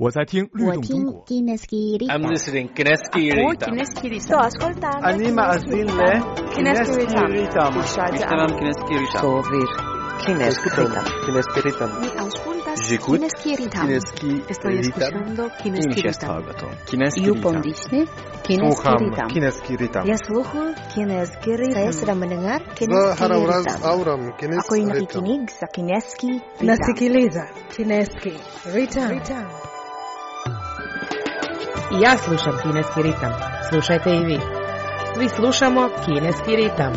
我在听律动中国。 I'm listening Kineski Ritam. Sto ascoltando Anima azile Kineski Ritam. Ishtaram Kineski Ritam. Sovir Kineski Ritam. Mi auscultas J'écoute Kineski Ritam. Estoy escuchando Kineski Ritam. Yupondisne Kineski Sluham Ritam. Kineski Ritam. Я слухаю Kineski Ritam. Saya sedang mendengar Kineski Zaharavraz Ritam. auram Ako Kineski ay Ritam. nakikinig sa Kineski Ritam. Nasikiliza Kineski Ritam. I ja slušam Kineski ritam. Slušajte i vi. Svi slušamo Kineski ritam.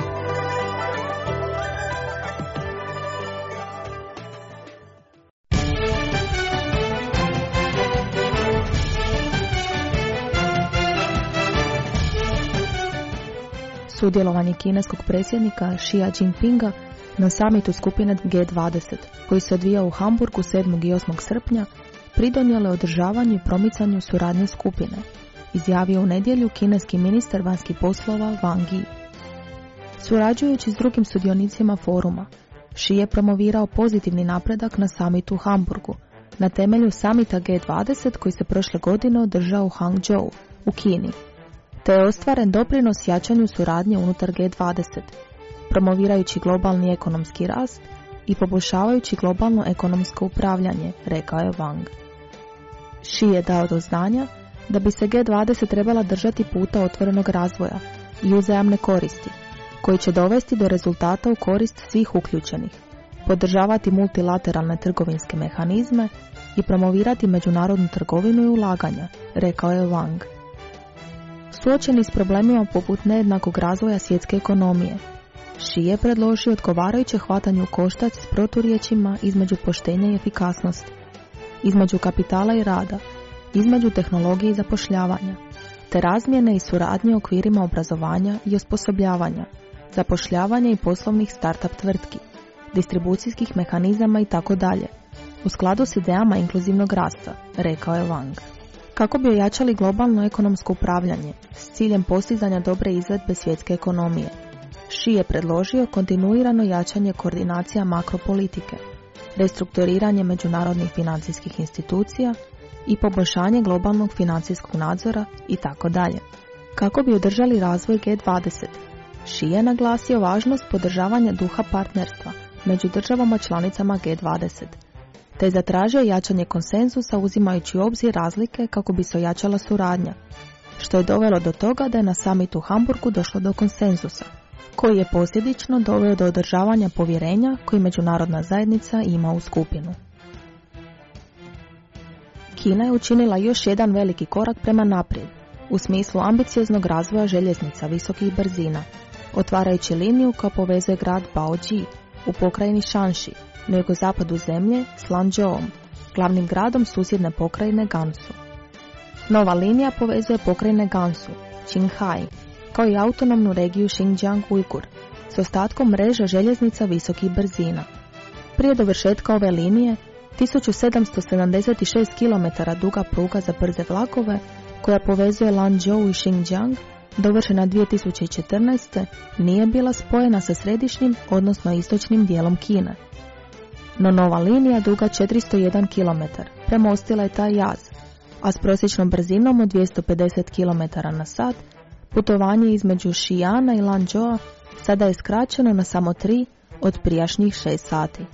Sudjelovanje kineskog predsjednika Xi Jinpinga na samitu skupine G20, koji se odvijao u Hamburgu 7. i 8. srpnja, pridonijelo je održavanju i promicanju suradnje skupine, izjavio u nedjelju kineski ministar vanjskih poslova Wang Yi. Surađujući s drugim sudionicima foruma, Xi je promovirao pozitivni napredak na samitu u Hamburgu, na temelju samita G20 koji se prošle godine održao u Hangzhou, u Kini, te je ostvaren doprinos jačanju suradnje unutar G20, promovirajući globalni ekonomski rast i poboljšavajući globalno ekonomsko upravljanje, rekao je Wang. Xi je dao do znanja da bi se G20 trebala držati puta otvorenog razvoja i uzajamne koristi, koji će dovesti do rezultata u korist svih uključenih, podržavati multilateralne trgovinske mehanizme i promovirati međunarodnu trgovinu i ulaganja, rekao je Wang. Suočeni s problemima poput nejednakog razvoja svjetske ekonomije, Xi je predložio odgovarajuće hvatanje u koštac s proturječima između poštenja i efikasnosti, između kapitala i rada, između tehnologije i zapošljavanja, te razmjene i suradnje u okvirima obrazovanja i osposobljavanja, zapošljavanja i poslovnih start-up tvrtki, distribucijskih mehanizama itd., u skladu s idejama inkluzivnog rasta, rekao je Wang. Kako bi ojačali globalno ekonomsko upravljanje s ciljem postizanja dobre izvedbe svjetske ekonomije, Xi je predložio kontinuirano jačanje koordinacija makropolitike, restrukturiranje međunarodnih financijskih institucija i poboljšanje globalnog financijskog nadzora itd. Kako bi održali razvoj G20, Xi je naglasio važnost podržavanja duha partnerstva među državama članicama G20, te je zatražio jačanje konsenzusa uzimajući u obzir razlike kako bi se ojačala suradnja, što je dovelo do toga da je na samitu u Hamburgu došlo do konsenzusa, koji je posljedično doveo do održavanja povjerenja koji međunarodna zajednica ima u skupinu. Kina je učinila još jedan veliki korak prema naprijed, u smislu ambicioznog razvoja željeznica visokih brzina, otvarajući liniju koja povezuje grad Baoji u pokrajini Shanxi, na jugozapadu zemlje s Lanzhouom, glavnim gradom susjedne pokrajine Gansu. Nova linija povezuje pokrajine Gansu, Qinghai, kao i autonomnu regiju Xinjiang-Ujgur, s ostatkom mreže željeznica visokih brzina. Prije dovršetka ove linije, 1776 km duga pruga za brze vlakove, koja povezuje Lanzhou i Xinjiang, dovršena 2014. nije bila spojena sa središnjim, odnosno istočnim dijelom Kine. No nova linija duga 401 km premostila je taj jaz, a s prosječnom brzinom od 250 km na sat putovanje između Xi'ana i Lanzhoua sada je skraćeno na samo 3 od prijašnjih 6 sati.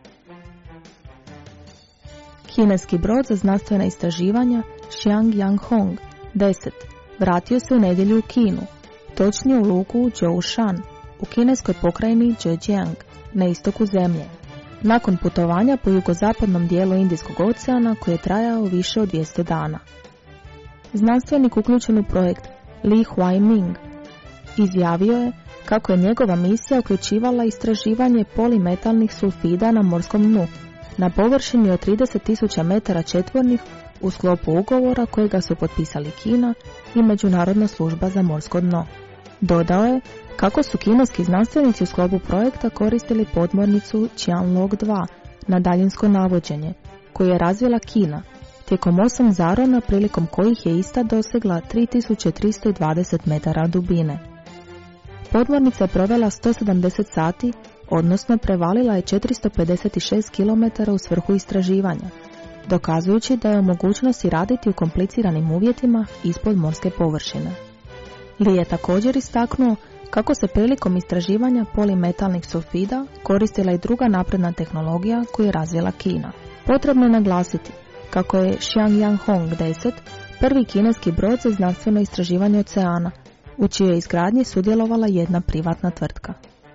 Kineski brod za znanstvena istraživanja Xiangyang Hong 10 vratio se u nedjelju u Kinu, točnije u luku Zhoushan, u kineskoj pokrajini Zhejiang, na istoku zemlje, nakon putovanja po jugozapadnom dijelu Indijskog oceana koji je trajao više od 200 dana. Znanstvenik uključen u projekt Li Huaiming izjavio je kako je njegova misija uključivala istraživanje polimetalnih sulfida na morskom dnu, na površini od 30.000 metara četvornih u sklopu ugovora kojega su potpisali Kina i Međunarodna služba za morsko dno. Dodao je kako su kineski znanstvenici u sklopu projekta koristili podmornicu Qianlong 2 na daljinsko navođenje, koju je razvila Kina, tijekom 8 zarona prilikom kojih je ista dosegla 3320 metara dubine. Podmornica je provela 170 sati, odnosno prevalila je 456 km u svrhu istraživanja, dokazujući da je u mogućnosti raditi u kompliciranim uvjetima ispod morske površine. Li je također istaknuo kako se prilikom istraživanja polimetalnih sulfida koristila i druga napredna tehnologija koju je razvila Kina. Potrebno je naglasiti kako je Xiangyang 10 prvi kineski brod za znanstveno istraživanje oceana, u čijoj izgradnji sudjelovala jedna privatna tvrtka.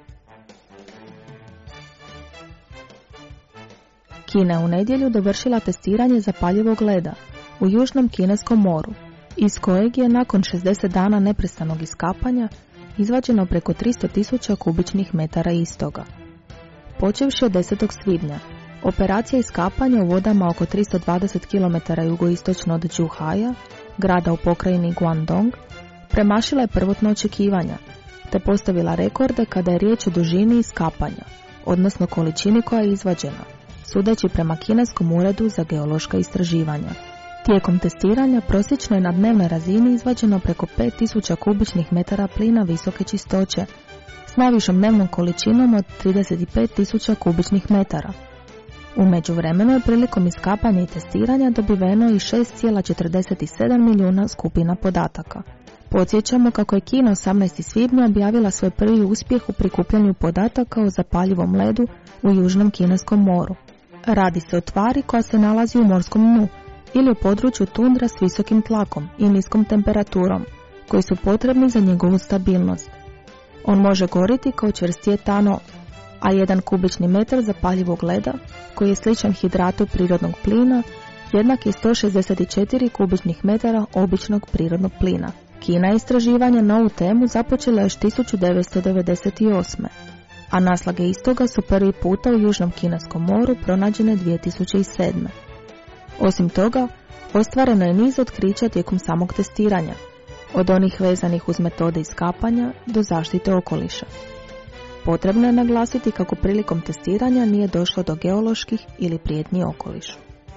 Kina je u nedjelju dovršila testiranje zapaljivog leda u Južnom Kineskom moru, iz kojeg je nakon 60 dana neprestanog iskapanja izvađeno preko 300.000 kubičnih metara istoga. Počevši od 10. svibnja, operacija iskapanja u vodama oko 320 km jugoistočno od Zhuhaia, grada u pokrajini Guangdong, premašila je prvotno očekivanja, te postavila rekorde kada je riječ o dužini iskapanja, odnosno količini koja je izvađena, sudeći prema Kineskom uredu za geološka istraživanja. Tijekom testiranja prosječno je na dnevnoj razini izvađeno preko 5000 kubičnih metara plina visoke čistoće, s najvišom dnevnom količinom od 35.000 kubičnih metara. U međuvremenu je prilikom iskapanja i testiranja dobiveno i 6,47 milijuna skupina podataka. Podsjećamo kako je Kina 18. svibnja objavila svoj prvi uspjeh u prikupljanju podataka o zapaljivom ledu u Južnom Kineskom moru. Radi se o tvari koja se nalazi u morskom dnu ili u području tundra s visokim tlakom i niskom temperaturom, koji su potrebni za njegovu stabilnost. On može goriti kao čvrsti etanol, a 1 kubični metar zapaljivog leda, koji je sličan hidratu prirodnog plina, jednak je 164 kubičnih metara običnog prirodnog plina. Kina je istraživanje na ovu temu započela još 1998. a naslage istoga su prvi puta u Južnom Kineskom moru pronađene 2007. Osim toga, ostvareno je niz otkrića tijekom samog testiranja, od onih vezanih uz metode iskapanja do zaštite okoliša. Potrebno je naglasiti kako prilikom testiranja nije došlo do geoloških ili prijetnji okolišu.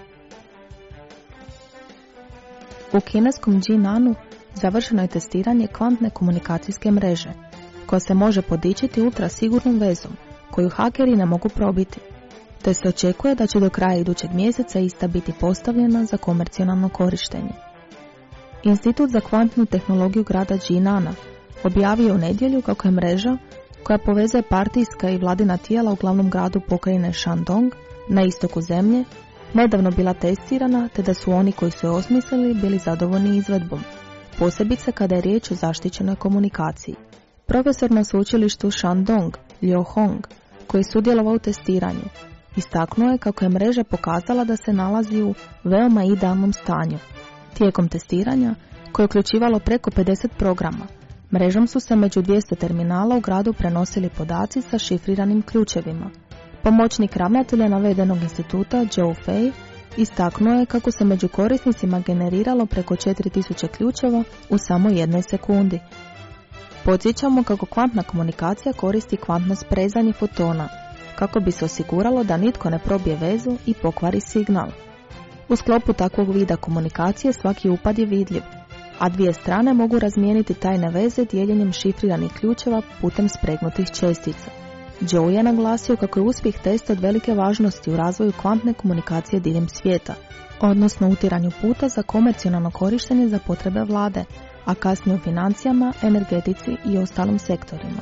U kineskom Jinanu završeno je testiranje kvantne komunikacijske mreže, koja se može podičiti ultrasigurnom vezom, koju hakeri ne mogu probiti, te se očekuje da će do kraja idućeg mjeseca ista biti postavljena za komercijalno korištenje. Institut za kvantnu tehnologiju grada Jinana objavio u nedjelju kako je mreža, koja povezuje partijska i vladina tijela u glavnom gradu pokrajine Shandong, na istoku zemlje, nedavno bila testirana, te da su oni koji su je osmislili bili zadovoljni izvedbom, posebice kada je riječ o zaštićenoj komunikaciji. Profesor na sveučilištu Shandong, Liu Hong, koji je sudjelovao u testiranju, istaknuo je kako je mreža pokazala da se nalazi u veoma idealnom stanju. Tijekom testiranja, koje je uključivalo preko 50 programa, mrežom su se među 200 terminala u gradu prenosili podaci sa šifriranim ključevima. Pomoćnik ravnatelja navedenog instituta, Zhou Fei, istaknuo je kako se među korisnicima generiralo preko 4000 ključeva u samo 1 sekundi. Podsjećamo kako kvantna komunikacija koristi kvantno sprezanje fotona, kako bi se osiguralo da nitko ne probije vezu i pokvari signal. U sklopu takvog vida komunikacije svaki upad je vidljiv, a dvije strane mogu razmijeniti tajne veze dijeljenjem šifriranih ključeva putem spregnutih čestica. Joe je naglasio kako je uspjeh testa od velike važnosti u razvoju kvantne komunikacije diljem svijeta, odnosno utiranju puta za komercijalno korištenje za potrebe vlade, a kasnije u financijama, energetici i ostalim sektorima.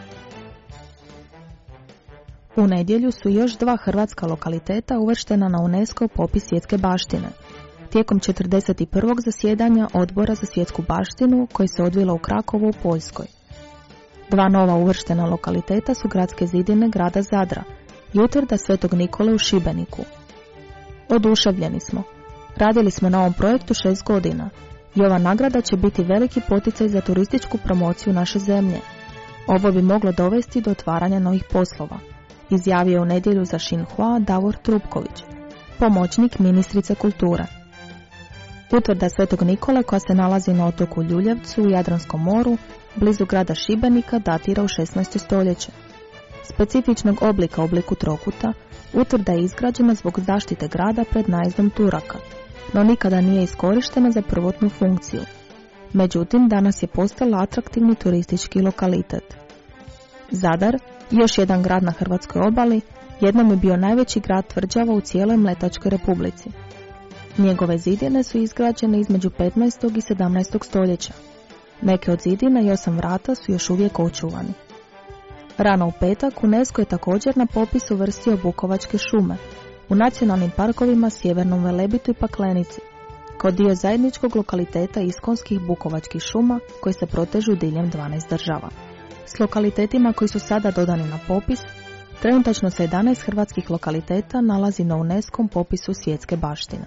U nedjelju su još 2 hrvatska lokaliteta uvrštena na UNESCO popis svjetske baštine, tijekom 41. zasjedanja Odbora za svjetsku baštinu koji se odvilo u Krakovu u Poljskoj. 2 nova uvrštena lokaliteta su gradske zidine grada Zadra i utvrda Svetog Nikole u Šibeniku. Oduševljeni smo. Radili smo na ovom projektu 6 godina i ova nagrada će biti veliki poticaj za turističku promociju naše zemlje. Ovo bi moglo dovesti do otvaranja novih poslova, izjavio u nedjelju za Xinhua Davor Trupković, pomoćnik ministrice kulture. Utvrda Svetog Nikole, koja se nalazi na otoku Ljuljevcu u Jadranskom moru, blizu grada Šibenika, datira u 16. stoljeće. Specifičnog oblika u obliku trokuta, utvrda je izgrađena zbog zaštite grada pred najezdom Turaka, no nikada nije iskorištena za prvotnu funkciju. Međutim, danas je postala atraktivni turistički lokalitet. Zadar, još jedan grad na hrvatskoj obali, jednom je bio najveći grad tvrđava u cijeloj Mletačkoj republici. Njegove zidine su izgrađene između 15. i 17. stoljeća. Neke od zidina i 8 vrata su još uvijek očuvani. Rano u petak UNESCO je također na popis uvrstio Bukovačke šume u nacionalnim parkovima Sjevernom Velebitu i Paklenici, kao dio zajedničkog lokaliteta iskonskih Bukovačkih šuma koji se protežu diljem 12 država. S lokalitetima koji su sada dodani na popis, trenutačno se 11 hrvatskih lokaliteta nalazi na UNESCO-om popisu svjetske baštine.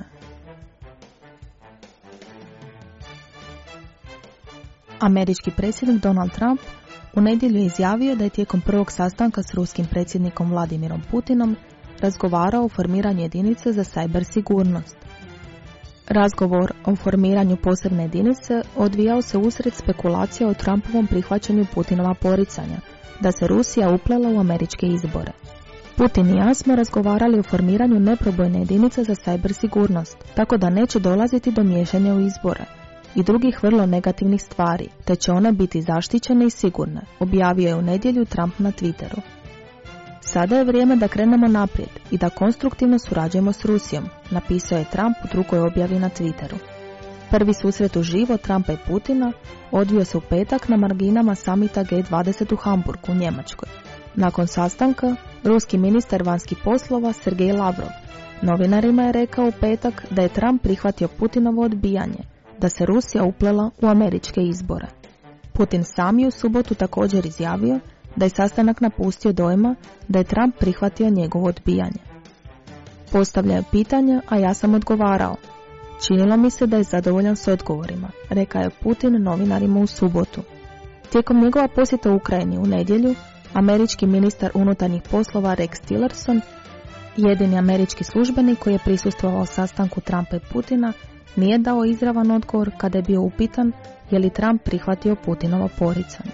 Američki predsjednik Donald Trump u nedjelju je izjavio da je tijekom prvog sastanka s ruskim predsjednikom Vladimirom Putinom razgovarao o formiranju jedinice za sajber sigurnost. Razgovor o formiranju posebne jedinice odvijao se usred spekulacija o Trumpovom prihvaćanju Putinova poricanja, da se Rusija uplela u američke izbore. Putin i ja smo razgovarali o formiranju neprobojne jedinice za sajber sigurnost, tako da neće dolaziti do miješanja u izbore i drugih vrlo negativnih stvari, te će one biti zaštićene i sigurne, objavio je u nedjelju Trump na Twitteru. Sada je vrijeme da krenemo naprijed i da konstruktivno surađujemo s Rusijom, napisao je Trump u drugoj objavi na Twitteru. Prvi susret uživo Trumpa i Putina odvio se u petak na marginama samita G20 u Hamburgu u Njemačkoj. Nakon sastanka, ruski ministar vanjskih poslova Sergej Lavrov novinarima je rekao u petak da je Trump prihvatio Putinovo odbijanje, da se Rusija uplela u američke izbore. Putin sam je u subotu također izjavio da je sastanak napustio dojma da je Trump prihvatio njegovo odbijanje. Postavljaju pitanja, a ja sam odgovarao. Činilo mi se da je zadovoljan s odgovorima, rekao je Putin novinarima u subotu. Tijekom njegova posjeta Ukrajini u nedjelju, američki ministar unutarnjih poslova Rex Tillerson, jedini američki službenik koji je prisustvovao sastanku Trumpa i Putina, nije dao izravan odgovor kada je bio upitan je li Trump prihvatio Putinovo poricanje.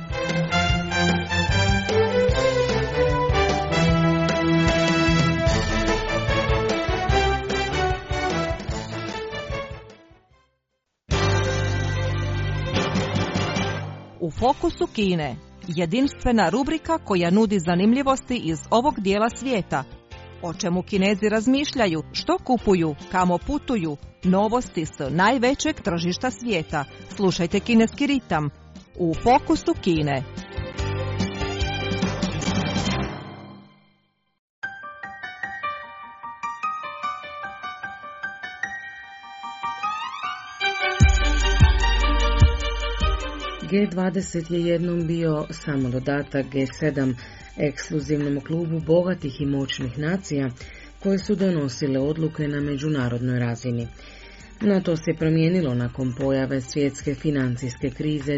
U fokusu Kine, jedinstvena rubrika koja nudi zanimljivosti iz ovog dijela svijeta. O čemu Kinezi razmišljaju, što kupuju, kamo putuju, novosti s najvećeg tržišta svijeta. Slušajte Kineski ritam u fokusu Kine. G20 je jednom bio samo dodatak G7, ekskluzivnom klubu bogatih i moćnih nacija koje su donosile odluke na međunarodnoj razini. No to se promijenilo nakon pojave svjetske financijske krize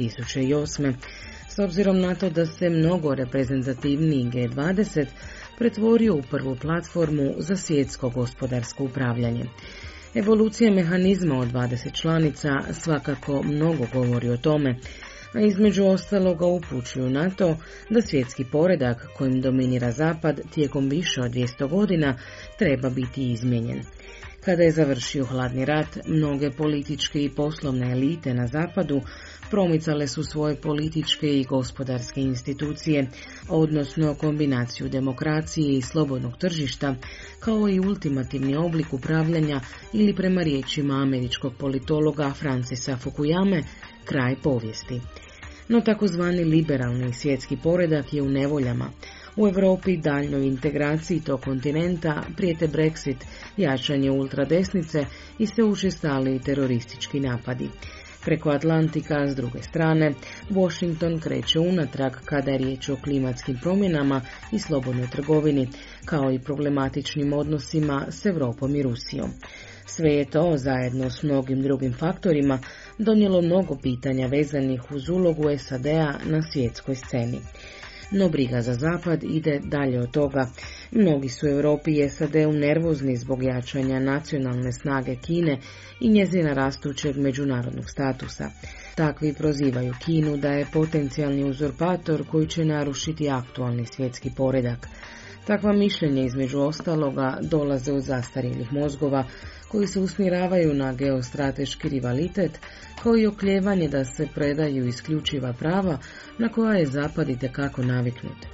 2008. S obzirom na to da se mnogo reprezentativniji G20 pretvorio u prvu platformu za svjetsko gospodarsko upravljanje. Evolucija mehanizma od 20 članica svakako mnogo govori o tome, a između ostaloga upućuju na to da svjetski poredak kojim dominira Zapad tijekom više od 200 godina treba biti izmijenjen. Kada je završio hladni rat, mnoge političke i poslovne elite na Zapadu promicale su svoje političke i gospodarske institucije, odnosno kombinaciju demokracije i slobodnog tržišta, kao i ultimativni oblik upravljanja ili prema riječima američkog politologa Francisa Fukuyame, kraj povijesti. No takozvani liberalni svjetski poredak je u nevoljama. U Europi daljnoj integraciji tog kontinenta prijete Brexit, jačanje ultradesnice i sve učestaliji teroristički napadi. Preko Atlantika, s druge strane, Washington kreće unatrag kada je riječ o klimatskim promjenama i slobodnoj trgovini, kao i problematičnim odnosima s Europom i Rusijom. Sve je to, zajedno s mnogim drugim faktorima, donijelo mnogo pitanja vezanih uz ulogu SAD-a na svjetskoj sceni. No briga za Zapad ide dalje od toga. Mnogi su u Europi i SAD-u nervozni zbog jačanja nacionalne snage Kine i njezina rastućeg međunarodnog statusa. Takvi prozivaju Kinu da je potencijalni uzurpator koji će narušiti aktualni svjetski poredak. Takva mišljenja između ostaloga dolaze od zastarjelih mozgova koji se usmjeravaju na geostrateški rivalitet, kao i oklijevanje da se predaju isključiva prava na koja je Zapad itekako naviknut.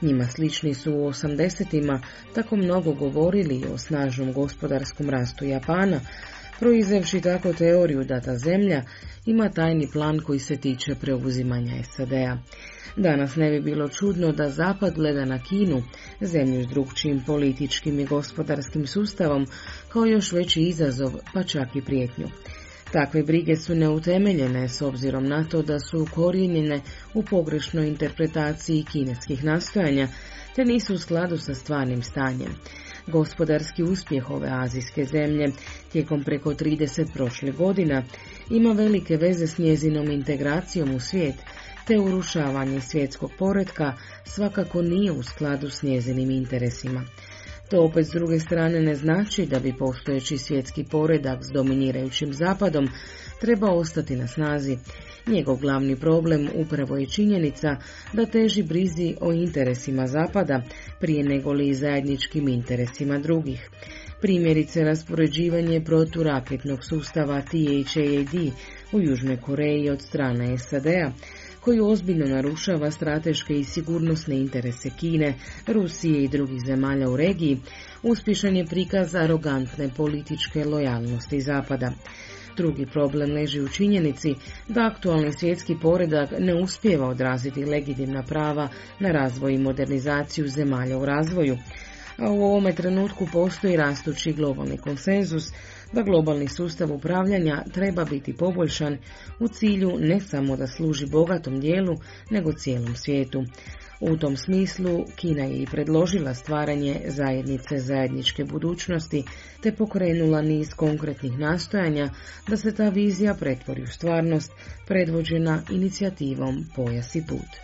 Njima slični su u 80-ima tako mnogo govorili o snažnom gospodarskom rastu Japana, proizvevši tako teoriju da ta zemlja ima tajni plan koji se tiče preuzimanja SAD-a. Danas ne bi bilo čudno da Zapad gleda na Kinu, zemlju s drukčijim političkim i gospodarskim sustavom, kao još veći izazov, pa čak i prijetnju. Takve brige su neutemeljene s obzirom na to da su ukorijenjene u pogrešnoj interpretaciji kineskih nastojanja, te nisu u skladu sa stvarnim stanjem. Gospodarski uspjeh ove azijske zemlje tijekom preko 30 prošlih godina ima velike veze s njezinom integracijom u svijet, te urušavanje svjetskog poretka svakako nije u skladu s njezinim interesima. To opet s druge strane ne znači da bi postojeći svjetski poredak s dominirajućim zapadom treba ostati na snazi. Njegov glavni problem upravo je činjenica da teži brizi o interesima zapada prije nego li zajedničkim interesima drugih. Primjerice raspoređivanje proturaketnog sustava THAAD u Južnoj Koreji od strane SAD-a, koji ozbiljno narušava strateške i sigurnosne interese Kine, Rusije i drugih zemalja u regiji, uspješan je prikaz arogantne političke lojalnosti Zapada. Drugi problem leži u činjenici da aktualni svjetski poredak ne uspijeva odraziti legitimna prava na razvoj i modernizaciju zemalja u razvoju, a u ovome trenutku postoji rastući globalni konsenzus da globalni sustav upravljanja treba biti poboljšan u cilju ne samo da služi bogatom dijelu, nego cijelom svijetu. U tom smislu Kina je i predložila stvaranje zajednice zajedničke budućnosti, te pokrenula niz konkretnih nastojanja da se ta vizija pretvori u stvarnost, predvođena inicijativom Pojas i put.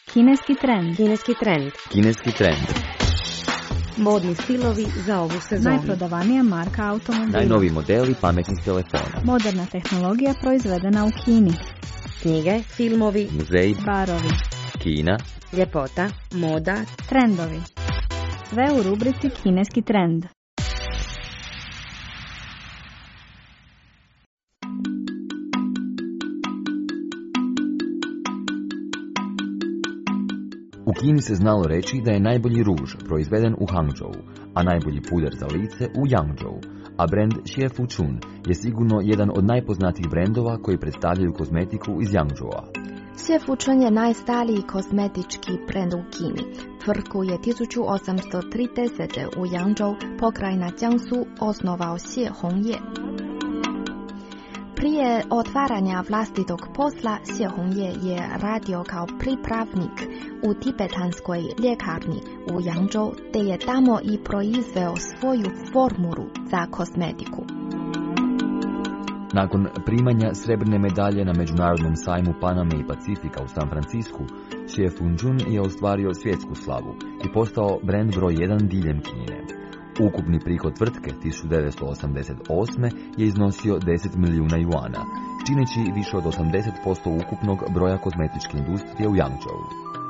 Kineski trend. Kineski trend. Kineski trend. Modni stilovi za ovu sezonu. Najprodavanija marka automobila. Najnoviji modeli pametnih telefona. Moderna tehnologija proizvedena u Kini. Knjige, filmovi, Muzeji, Barovi. Kina, ljepota, moda, Trendovi. Sve u rubrici Kineski trend. U Kini se znalo reći da je najbolji ruž proizveden u Hangzhou, a najbolji puder za lice u Yangzhou, a brend Xie Fuchun je sigurno jedan od najpoznatijih brendova koji predstavljaju kozmetiku iz Yangzhoua. Xie Fuchun je najstariji kozmetički brend u Kini. Tvrtku je 1830. u Yangzhou, pokrajina Jiangsu, osnovao Xie Hongye. Prije otvaranja vlastitog posla, Xie Hongye je radio kao pripravnik u tibetanskoj ljekarni u Yangzhou, te je tamo i proizveo svoju formulu za kozmetiku. Nakon primanja srebrne medalje na međunarodnom sajmu Paname i Pacifika u San Francisku, Xie Fuchun je ostvario svjetsku slavu i postao brend broj 1 diljem Kine. Ukupni prihod tvrtke 1988. je iznosio 10 milijuna juana, čineći više od 80% ukupnog broja kozmetičke industrije u Yangzhou.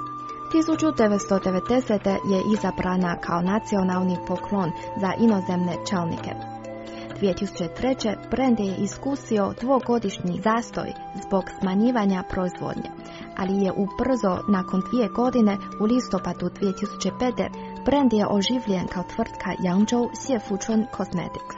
1990. je izabrana kao nacionalni poklon za inozemne čelnike. 2003. brend je iskusio dvogodišnji zastoj zbog smanjivanja proizvodnje, ali je ubrzo nakon 2 godine u listopadu 2005. brend je oživljen kao tvrtka Yangzhou Xie Fuchun Cosmetics.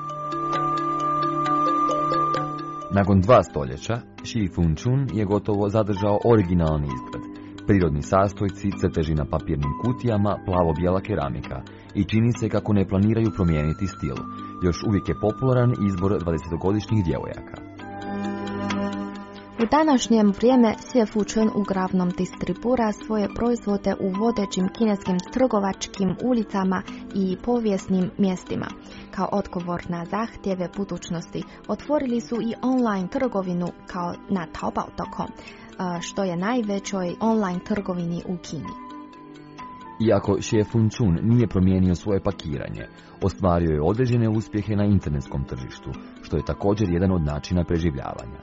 Nakon 2 stoljeća, Xie Fuchun je gotovo zadržao originalni izgled. Prirodni sastojci, crteži na papirnim kutijama, plavo-bijela keramika i čini se kako ne planiraju promijeniti stil. Još uvijek je popularan izbor 20-godišnjih djevojaka. U današnjem vrijeme Xie Fuchun uglavnom distribuira svoje proizvode u vodećim kineskim trgovačkim ulicama i povijesnim mjestima. Kao odgovor na zahtjeve budućnosti, otvorili su i online trgovinu kao na Taobao.com, što je najvećoj online trgovini u Kini. Iako Xie Fuchun nije promijenio svoje pakiranje, ostvario je određene uspjehe na internetskom tržištu, što je također jedan od načina preživljavanja.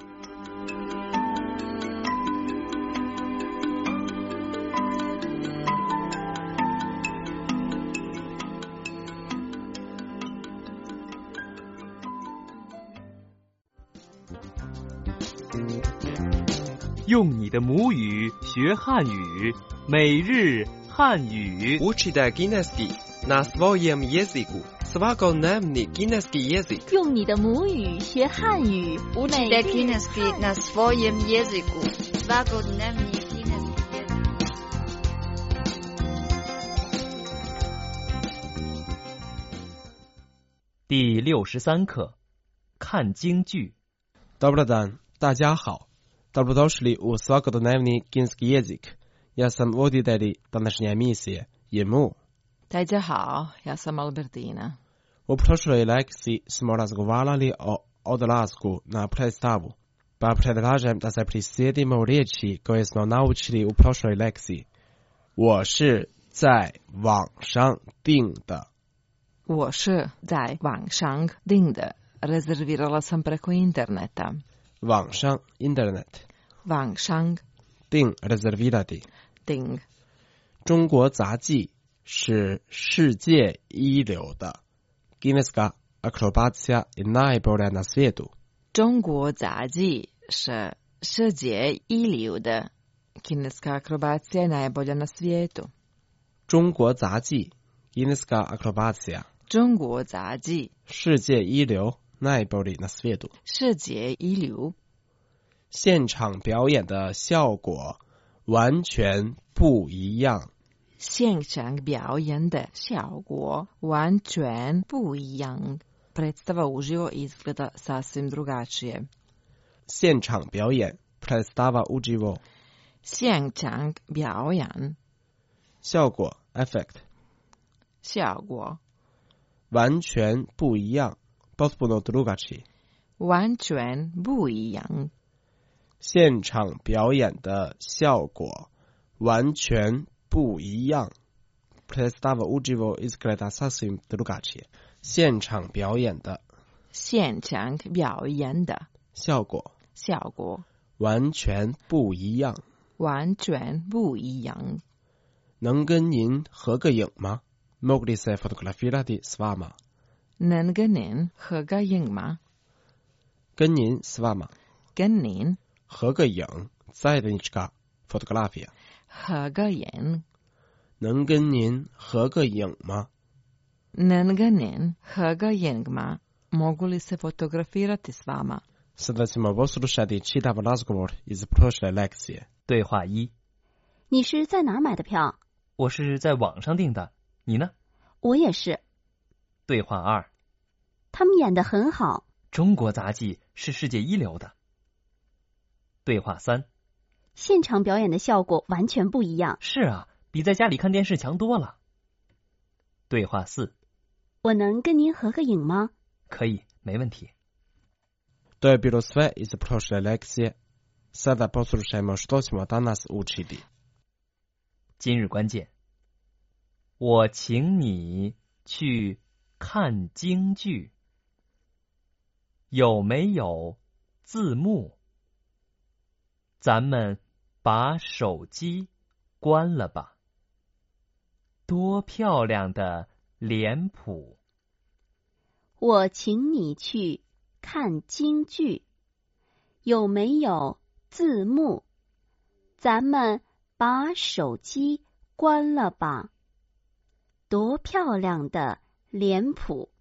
用你的母语学汉语，每日汉语。 Učite kineski na svojem jeziku. Svakodnevni kineski jezik. 用你的母语学汉语。 Učite kineski na svojem jeziku. Svakodnevni kineski jezik. 第63课，看京剧。 Dobar dan, 大家好。Dobrodošli u svakodnevni kineski jezik. Ja sam voditelj današnje emisije, Jemu. 大家好, ja sam Albertina. U prošloj lekciji smo razgovarali o odlasku na predstavu, pa predlažem da se prisjetimo riječi koje smo naučili u prošloj lekciji. 我是在网上订的。 我是在网上订的. Rezervirala sam preko interneta. 网上 internet. 网上订 rezervirati. 订. 中国杂技是世界一流的 kineska akrobacija je najbolja na svijetu. 中国杂技是世界一流的 kineska akrobacija je najbolja na svijetu. 中国杂技 kineska akrobacija. 中国杂技世界一流 najbolji na svijetu. 世界一流。 现场表演的效果完全不一样。 现场表演的效果完全不一样. Predstava uživo izgleda sasvim drugačije. 现场表演 predstava uživo. 现场表演效果 effect. 效果完全不一样 potpuno drugačije. 完全不一样。 现场表演的效果完全不一样。Predstava uživo izgleda sasvim drugačije. 现场表演的。 现场表演的。 效果。 效果。 完全不一样。 完全不一样。 能跟您合个影吗？ Mogli se fotografirati s vama? 能跟您合个影吗？ 跟您 s vama? 跟您合个影 zajednička fotografija. 合个影。 能跟您合个影吗？ 能跟您合个影吗？ Mogu li se fotografirati s vama? Sada ćemo poslušati čitav razgovor iz prošle lekcije. 对话1： 你是在哪儿买的票？ 我是在网上订的，你呢？ 我也是。 对话2： 他们演得很好。 中国杂技是世界一流的。对话3： 现场表演的效果完全不一样。 是啊，比在家里看电视强多了。对话4： 我能跟您合个影吗？ 可以，没问题。 To je bilo sve iz prošle lekcije. Sada poslušajmo što ćemo danas učiti. 今日关键：我请你去看京剧，有没有字幕？咱们把手机关了吧。多漂亮的脸谱！ 我请你去看京剧，有没有字幕？咱们把手机关了吧。多漂亮的脸谱！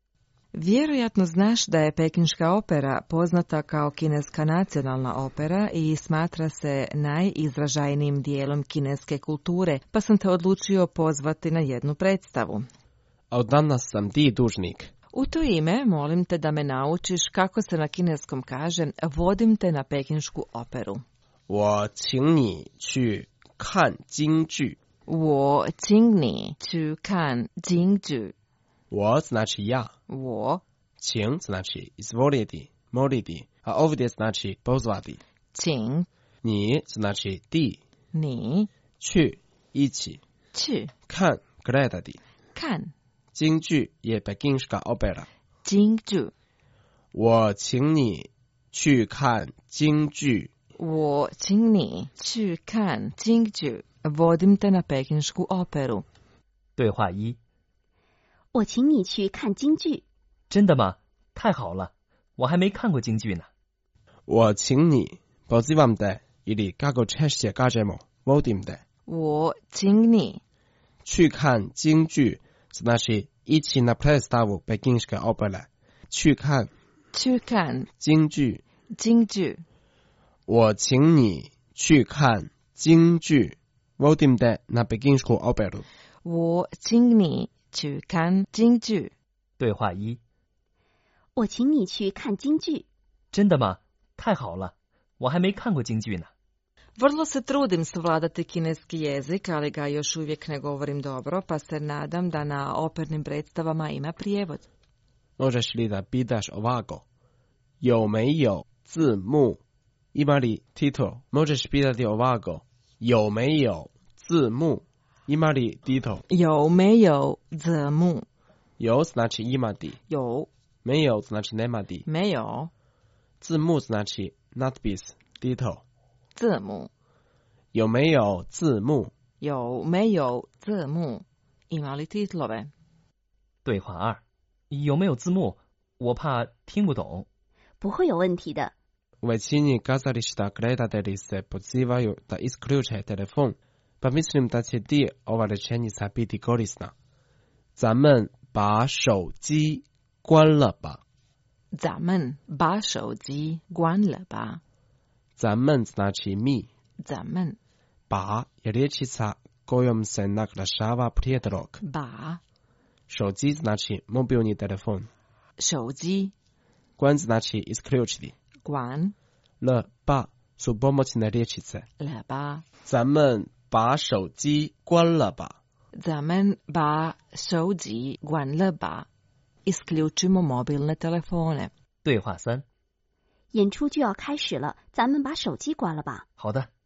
Vjerojatno znaš da je Pekinška opera poznata kao kineska nacionalna opera i smatra se najizražajnijim dijelom kineske kulture, pa sam te odlučio pozvati na jednu predstavu. A od danas sam ti dužnik. U to ime molim te da me naučiš kako se na kineskom kaže vodim te na Pekinšku operu. 我请你去看京剧。 我请你去看京剧。 我 znači ja. 我请 znači izvoliti, moliti, a ovdje znači pozvati. 请你 znači ti. 你去 ići. 去看 gledati. 看京剧 je Pekinška opera. 京剧。 我请你去看京剧。 我请你去看京剧。Vodim te na Pekinšku operu. 对话1： 我请你去看京剧。 真的吗？太好了，我还没看过京剧呢。 我请你 pozivam te ili kako češće kažemo vodim te. 我请你去看京剧 znači ići na predstavu Pekinške opere. 去看京剧。 京剧。 我请你去看京剧。Vodim te na Pekinšku operu. 我请你去看京剧。 对话1： 我请你去看京剧。 真的吗？太好了，我还没看过京剧呢。 Vrlo se trudim savladati kineski jezik, ali ga još uvijek ne govorim dobro, pa se nadam da na opernim predstavama ima prijevod. Možeš li da pitaš ovako? 有没有字幕? Ima li titul? Možeš pitati ovako. 有没有字幕? Ima li titul? 有没有字幕? 有 znači imati. 有没有 znači nemati. 没有字幕 znači natpis, titul. 字幕有没有字幕？ 有没有字幕？ Ima li titlove? 对话2：有没有字幕？我怕听不懂。 不会有问题的。 U većini kazališta gledatelji se pozivaju da isključe telefon, pa mislim da će ti ova rečenica biti korisna. 咱们把手机关了吧。 咱们把手机关了吧。 咱们 znači mi. 咱们把 je riječica kojom se naglašava prijedlog. 把手机 znači mobilni telefon. 手机关 znači isključiti. 关了吧 su pomoćne riječice. 了吧。 咱们把手机关了吧。 咱们把手机关了吧。Isključimo mobilne telefone. 对话3： 演出就要开始了，咱们把手机关了吧。 好的。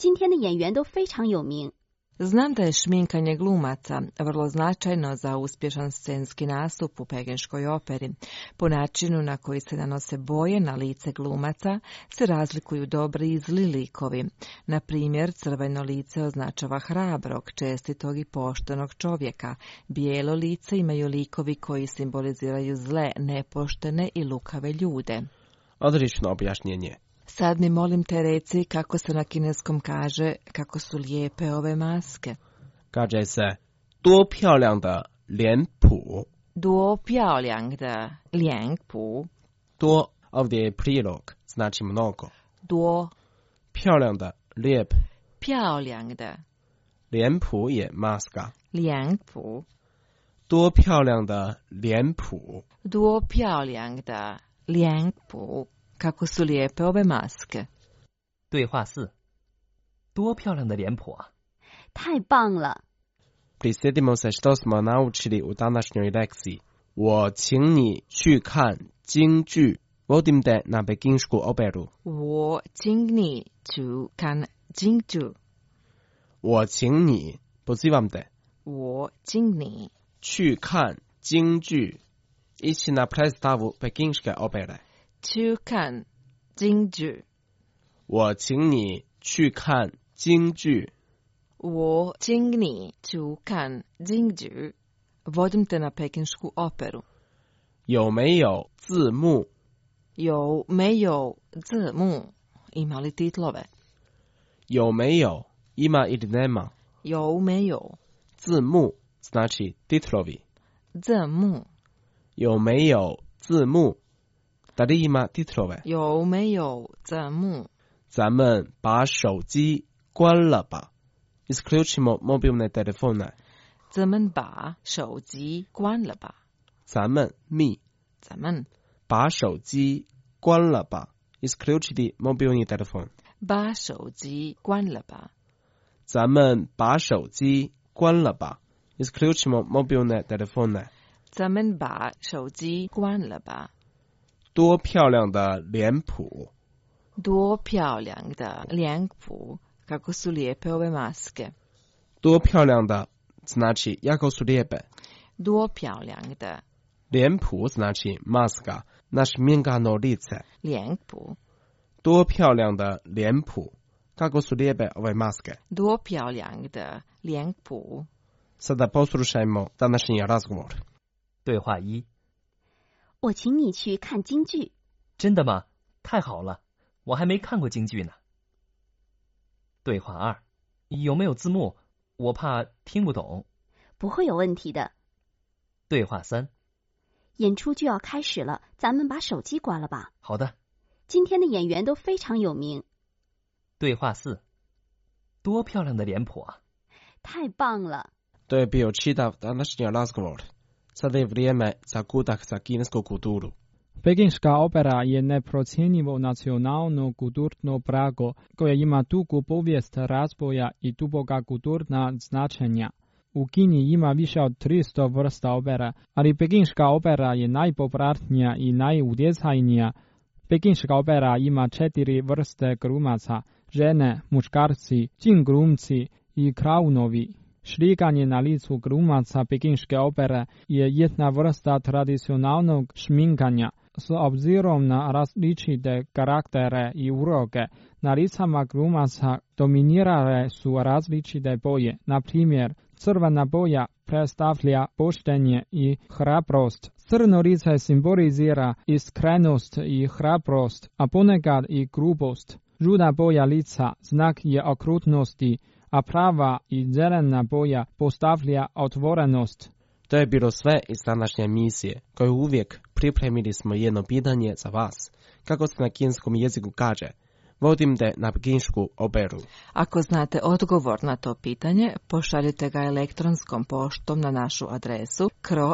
今天的演员都非常有名。 Znam da je šminkanje glumaca vrlo značajno za uspješan scenski nastup u pekinškoj operi. Po načinu na koji se nanose boje na lice glumaca se razlikuju dobri i zli likovi. Na primjer, crveno lice označava hrabrog, čestitog i poštenog čovjeka. Bijelo lice imaju likovi koji simboliziraju zle, nepoštene i lukave ljude. Odlično objašnjenje. Sad mi molim te reci kako se na kineskom kaže kako su lijepe ove maske. Kaže se 多漂亮的脸谱. 多漂亮的脸谱. 多 ovdje je prilog, znači mnogo. 多漂亮的 lijep. 漂亮的脸谱 je maska. 脸谱. 多漂亮的脸谱. 多漂亮的脸谱. Kako su lijepe ove maske. 对话4. 多漂亮的脸谱啊！ 太棒了！ Prisjetimo se što smo naučili u današnjoj lekciji. 我请你去看京剧. Vodim te na pekinsku operu. 我请你去看京剧. 我请你 pozivam te. 我请你去看京剧. Ići na predstavu pekinške opere. 去看京剧. 我请你去看京剧. 我请你去看京剧. Vodim te na pekinsku operu. 有没有字幕? 有没有字幕? Ima li titlove? 有没有 ima ili nema? 有没有字幕 znači titlovi. 字幕有没有字幕 da li ima titlove? 有没有字幕? 咱们把手机关了吧. Isključimo mobilne telefone. 咱们把手机关了吧. 咱们 mi. 咱们把手机关了吧. Isključiti mobilni telefon. 把手机关了吧. 咱们把手机关了吧. Isključimo mobilne telefone. 咱们把手机关了吧. 多漂亮的脸谱. 多漂亮的脸谱. Kako su lijepe ove maske. 多漂亮的 znači jako su lijepe. 多漂亮的脸谱 znači maska, našminkano lice. 脸谱. 多漂亮的脸谱. Kako su lijepe ove maske. 多漂亮的脸谱. Sada poslušajmo današnji razgovor. 对话1. 我请你去看京剧。 真的吗？太好了，我还没看过京剧呢。对话2. 有没有字幕？我怕听不懂。 不会有问题的。 对话3. 演出就要开始了，咱们把手机关了吧。 好的。 今天的演员都非常有名。 对话4. 多漂亮的脸谱啊！ 太棒了。 To je bio čitav današnji razgovor. Sada je vrijeme za gudak za kinesku kulturu. Pekinška opera je neprocjenjivo nacionalno kulturno blago koje ima dugu povijest razvoja i duboka kulturna značenja. U Kini ima više od 300 vrsta opera, ali pekinška opera je najpopularnija i najutjecajnija. Pekinška opera ima 4 vrste glumaca, žene, muškarci, jin glumci i klaunovi. Šlikanje na licu glumaca pekinške opere je jedna vrsta tradicionalnog šminkanja. S obzirom na različite karaktere i uloge, na licama glumaca dominirale su različite boje. Na primjer, crvena boja predstavlja poštenje i hrabrost. Crno lice simbolizira iskrenost i hrabrost, a ponekad i grubost. Ruda boja lica znak je okrutnosti, a prava i zelena boja postavlja otvorenost. To je bilo sve iz današnje emisije, koju uvijek pripremili smo jedno pitanje za vas. Kako se na kineskom jeziku kaže? Vodim te na pekinsku operu. Ako znate odgovor na to pitanje, pošaljite ga elektronskom poštom na našu adresu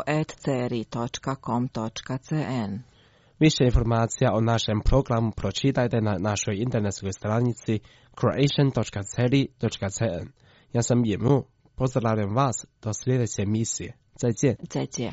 kro@cri.com.cn. Više informacija o našem programu pročitajte na našoj internetskoj stranici croatian.cri.cn. Ja sam Jemu, pozdravljam vas do sljedeće emisije. 再见。 再见。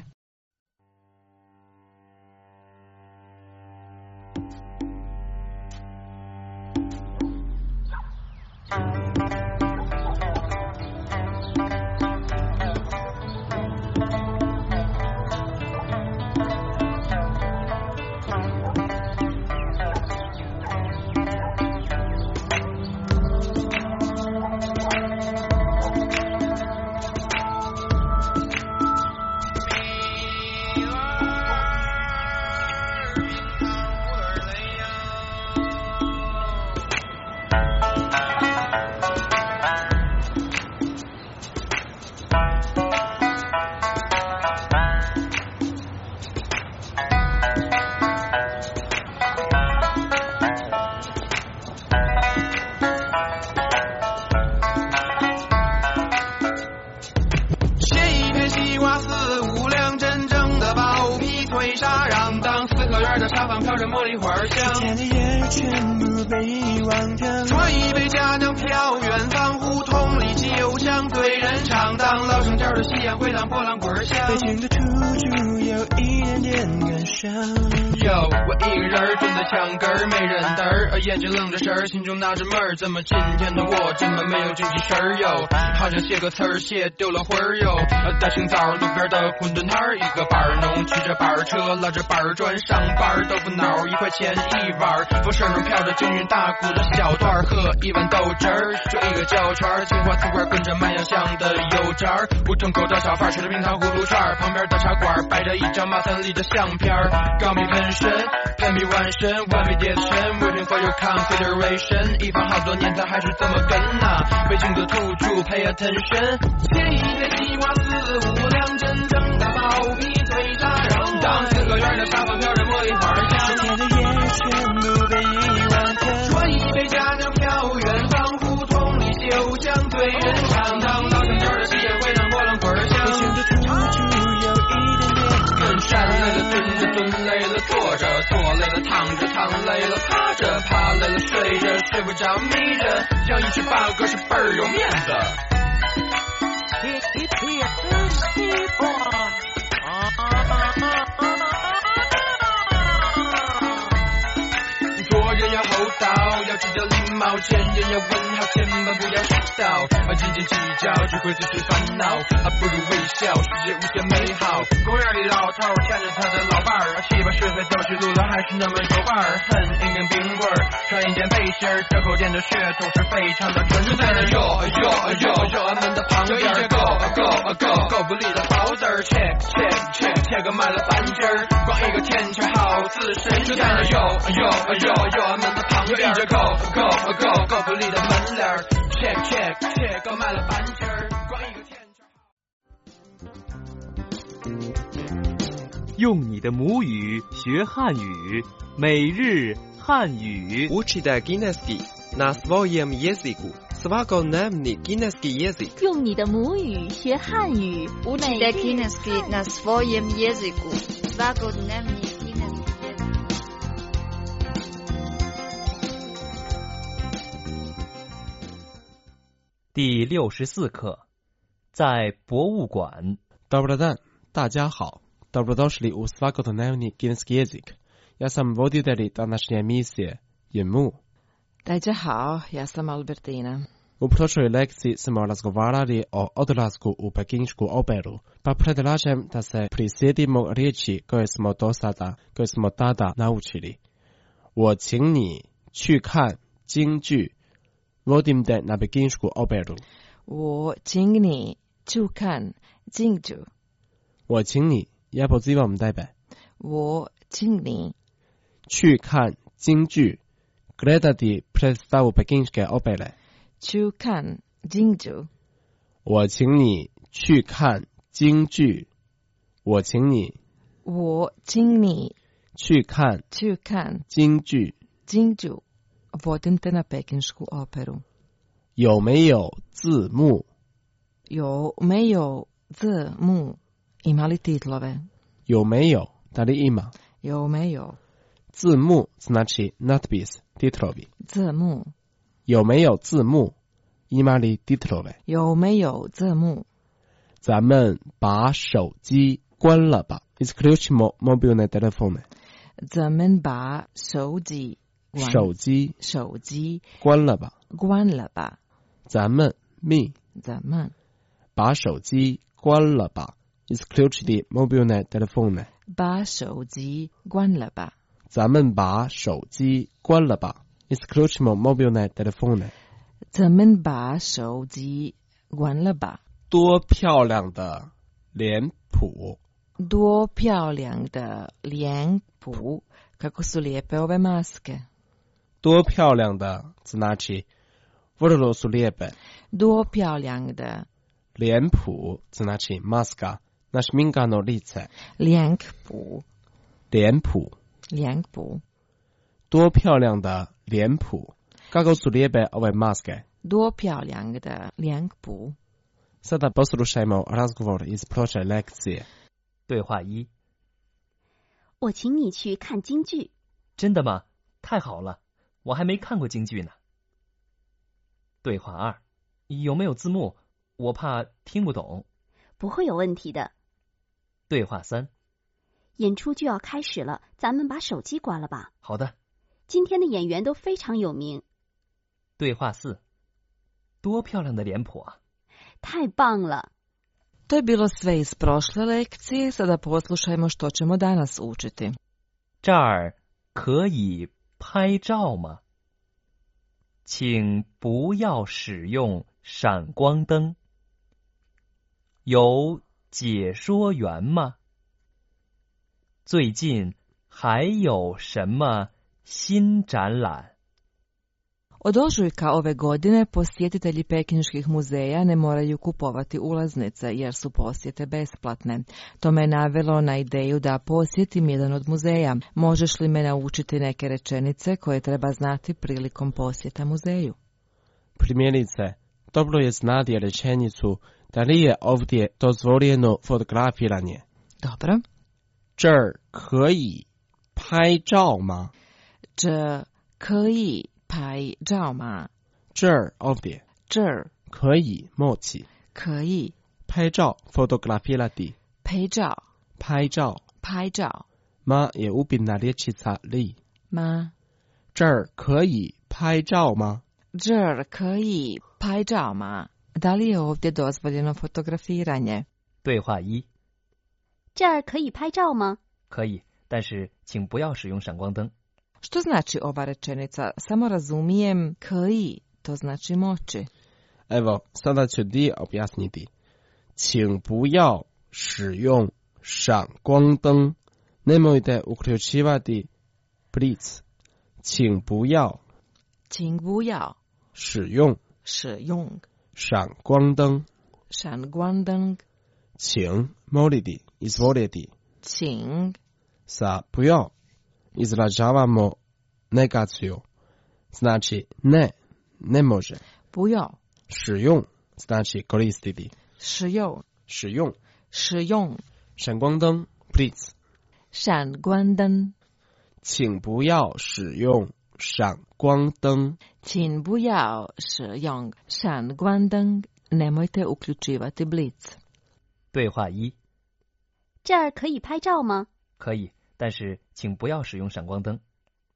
个园的沙发飘着茉莉花香， 天的夜全部被遗忘掉。 端一杯佳酿飘远方，胡同里酒香对人唱，当老城角的夕阳回荡波浪滚响。 北京的土著有一点点感伤。 我一个人蹲在墙根儿，没人嘚儿，眼睛愣着神儿，心中纳着闷儿，怎么今天的我这么没有精气神儿哟？好像写个词儿写丢了魂儿哟。大清早路边的馄饨摊儿，一个板儿农骑着板儿车，拉着板儿砖上班，豆腐脑1块钱一碗，风身上飘着京韵大鼓的小段儿，喝一碗豆汁儿，就一个胶圈，青花瓷罐跟着卖洋香的油渣儿，胡同口的小贩吃着冰糖葫芦串儿，旁边的茶馆摆着一张马三立的相片儿，钢笔喷身，喷笔完身，完美叠身 ，waiting for your consideration， 一放好多年他还是这么跟呐，北京的土著 pay attention， 写一杯西瓜4、5两，真正的毛皮最杀人，当四个园的沙发飘着茉莉花香， 天的夜全部被遗忘掉。 端一杯佳酿飘远方，胡同里酒香对人唱，当老城角的夕阳回荡波浪滚响。 北京的土著有一点点跟站累了蹲着，蹲累了坐着，坐累了躺着，躺累了趴着，趴累了睡着，睡不着眯着，像一只八哥是倍儿有面子。做人要厚道，要知道礼貌，见人要问好，千万不要迟到，斤斤计较只会自寻烦恼，不如微笑，世界无限美好。公园里老头牵着他的老伴儿，7、8、10岁走起路来还是那么有伴儿，恨一根冰棍儿，穿一件背心儿，这口店的血统是非常的纯正。yo俺们的旁边够不力的包子儿 check 个卖了半斤儿，光一个甜圈好似神仙。yo俺们的旁边够不力的门脸儿 check 个卖了半斤儿，光一个甜圈。 用你的母语学汉语，每日汉语。 Учите кінеський на своєму язику. Свободний кінеський язик. 用你的母语学汉语， Учите кінеський на своєму язику. Свободний кінеський язик. 第64课，在博物馆。 Добрий день, 大家好. Добродошли у Свободний кінеський язик. Я сам водитель današnje emisije Jemu. 大家好, ja sam Albertina. U prošloj lekciji smo razgovarali o odlasku u pekinšku operu, pa predlažem da se prisjetimo riječi koje smo tada naučili. 我请你去看京剧 Vodim te na pekinsku operu. 我请你去看京剧. 我请你 ja pozivam tebe. 我请你去看京剧 gledati predstavu pekinske opere. 去看京剧. 我请你去看京剧. 我请你去看京剧. 京剧. Vodim te na pekinsku operu. 有没有字幕? 有没有字幕? Ima li titlove? 有没有 da li ima? 有没有字幕 znači natpis, titlovi. 字幕有没有字幕 ima li titlove? 有没有字幕咱们把手机关了吧. Isključimo mobilne telefone. 咱们把手机关了吧. 咱们 mi 咱们把手机关了吧. Isključiti mobilne telefone. 把手机关了吧. 咱们把手机关了吧. Isključimo mobilne telefone. 咱们把手机关了吧. 多漂亮的脸谱. 多漂亮的脸谱. Kako su lijepe ove maske. 多漂亮的 znači vrlo su lijepe. 多漂亮的脸谱 znači maska, našminkano lice. 脸谱多漂亮的脸谱 Kako su lijepe ove maske. 多漂亮的脸谱. Sada poslušajmo razgovor iz prošle lekcije. 对话1. 我请你去看京剧。 真的吗？太好了，我还没看过京剧呢。对话2，有没有字幕？我怕听不懂。 不会有问题的。 对话3， 演出就要开始了，咱们把手机关了吧。 好的。 今天的演员都非常有名。 对话4，多漂亮的脸谱啊！ 太棒了。 To je bilo sve iz prošle lekcije, sada poslušajmo što ćemo danas učiti. 这儿可以拍照吗？请不要使用闪光灯。有解说员吗？最近还有什么新展览？ Od ožujka ove godine posjetitelji pekinških muzeja ne moraju kupovati ulaznice jer su posjete besplatne. To me navelo na ideju da posjetim jedan od muzeja. Možeš li me naučiti neke rečenice koje treba znati prilikom posjeta muzeju? Primjerice, dobro je znati rečenicu da li je ovdje dozvoljeno fotografiranje. Dobro. 这儿可以拍照吗？ 这可以拍照吗？ 这儿 ovdje 这儿可以 moći 可以拍照 fotografirati 拍照拍照拍照 ma je upitna rječica li 吗？ 这儿可以拍照吗？ 这儿可以拍照吗？Da li je ovdje dozvoljeno fotografiranje? 对话1， 这儿可以拍照吗？ 可以，但是请不要使用闪光灯。 Što znači ova rečenica? Samo razumijem koji, to znači moći. Evo, sada ću ti objasniti. 请不要使用闪光灯 Nemojte uključivati blic. 请不要请不要使用闪光灯闪光灯请 moliti, izvoliti 请 sa 不要 izražavamo negaciju. Znači ne, ne može. 不要使用 znači koristiti. 使用使用闪光灯 please. 闪光灯请不要使用闪光灯请不要使用闪光灯 Nemojte uključivati blic. 对话1， 这儿可以拍照吗？ 可以，但是请不要使用闪光灯。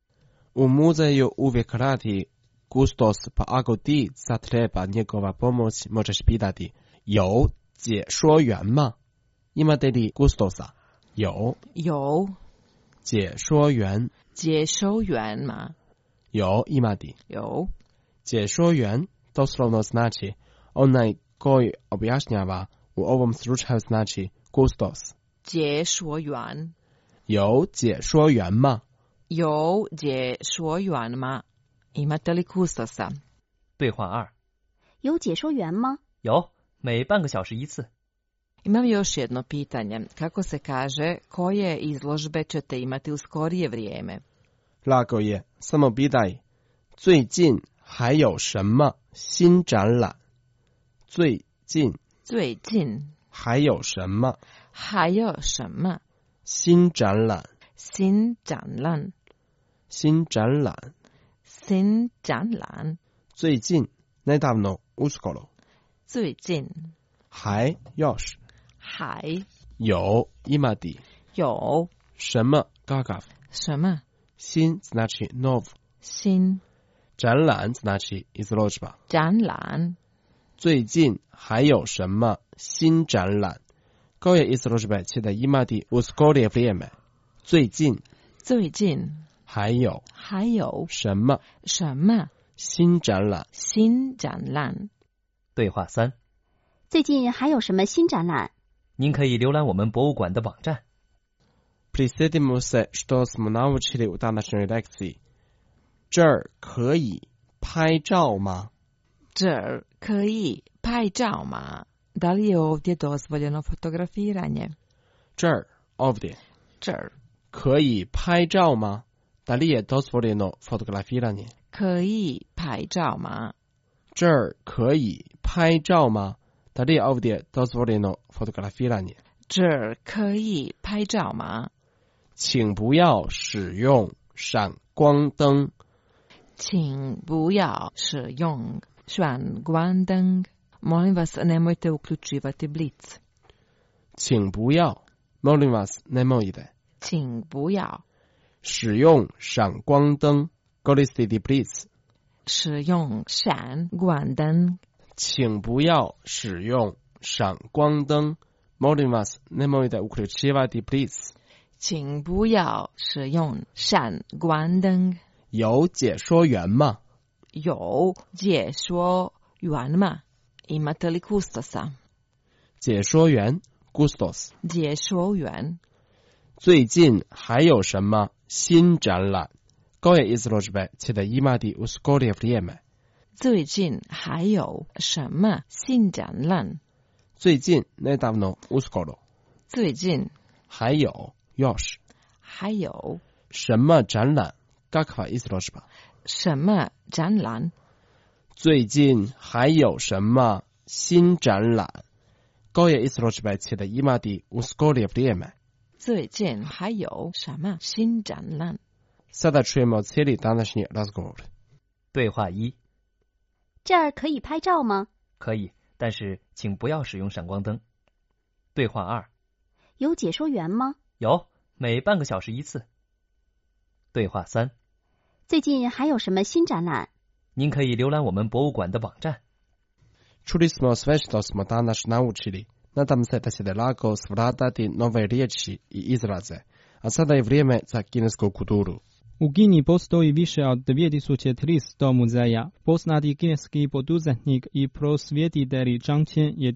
U muzeju uvijek radi kustos, pa ako ti zatreba njegova pomoć, možeš pitati 有解说员吗？ Imate li kustosa? 有解说员吗？ 有 imati 有解说员 doslovno znači onaj koji objašnjava, u ovom slučaju znači kustos. 解说员有解说员吗？ 有解说员吗？ Imate li kustosa? 对话2， 有解说员吗？ 有，每半个小时一次。 Imam još jedno pitanje. Kako se kaže koje izložbe ćete imati u skorije vrijeme? Lako je, samo pitaj 最近还有什么新展览？最近还有什么新展览？最近 nedavno, uskoro. 最近还 još 还有 imati 有什么 kakav 什么新 znači nov 新展览 znači izložba 展览最近还有什么新展览 koje izložbe ćete imati u skorije vrijeme 最近还有什么新展览对话3， 最近还有什么新展览？ 您可以浏览我们博物馆的网站。 Prisjetimo se što smo naučili u današnjoj lekciji. 这儿可以拍照吗？ 这儿可以拍照吗？ Da li je ovdje dozvoljeno fotografiranje? 这儿 ovdje 这儿可以拍照吗？ Da li je dozvoljeno fotografiranje? 可以拍照吗？ 这儿可以拍照吗？ Da li je ovdje dozvoljeno fotografiranje? 这儿可以拍照吗？ 请不要使用闪光灯。 请不要使用闪光灯。Molim vas, nemojte uključivati blic. 请不要 Molim vas, nemojte. 请不要使用闪光灯 koristiti blic. 使用闪光灯。 请不要使用闪光灯 Molim vas, nemojte uključivati blic. 请不要使用闪光灯。 有解说员吗？ 有解说员吗？Imate li kustosa? 解说员 Gustos. 解说员。 最近还有什么新展览？ Koje izložbe ćete imati u skorije vrijeme? 最近还有什么新展览？ 最近 nedavno uskoro. 最近还有 još. 还有什么展览？ Kakva izložba? 什么展览？ 最近还有什么新展览？ Koje izložbe ćete imati u skorije vrijeme? 最近还有什么新展览？ Sada čujemo cijeli današnji razgovor. 对话1： 这儿可以拍照吗？ 可以，但是请不要使用闪光灯。对话2： 有解说员吗？ 有，每半个小时一次。对话3： 最近还有什么新展览？ 您可以浏览我们博物馆的网站。 Čuli smo sve što smo danas naučili. Nadam se da ćete lako svladati nove riječi i izraze. A sada je vrijeme za kinesku kulturu. U Kini postoji više od 9300 muzeja. Poznati kineski poduzetnik i prosvjetitelj Zhang Qian je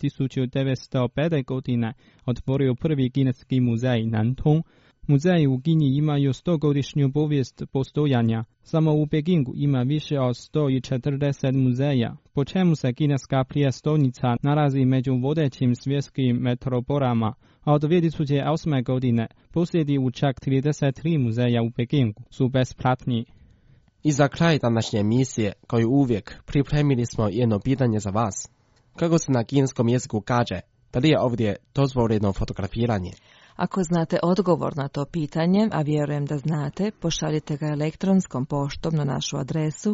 1905. godine otvorio prvi kineski muzej Nantong. Muzeji u Kini imaju 100-godišnju povijest postojanja. Samo u Pekingu ima više od 140 muzeja, po čemu se kineska prijestolnica nalazi među vodećim svjetskim metropolama, a od 2008. godine posjedi u čak 33 muzeja u Pekingu su besplatni. I za kraj današnje emisije, kao i uvijek, pripremili smo jedno pitanje za vas. Kako se na kineskom jeziku kaže, da li je ovdje dozvoljeno fotografiranje? Ako znate odgovor na to pitanje, a vjerujem da znate, pošaljite ga elektronskom poštom na našu adresu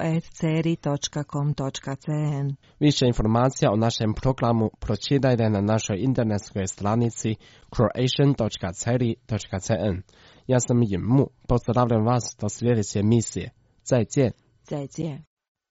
kro@ceri.com.cn. Više informacija o našem programu pročitajte na našoj internetskoj stranici croatian.ceri.cn. Ja sam Jim Mu, pozdravljam vas do sljedeće emisije. 再见。 再见。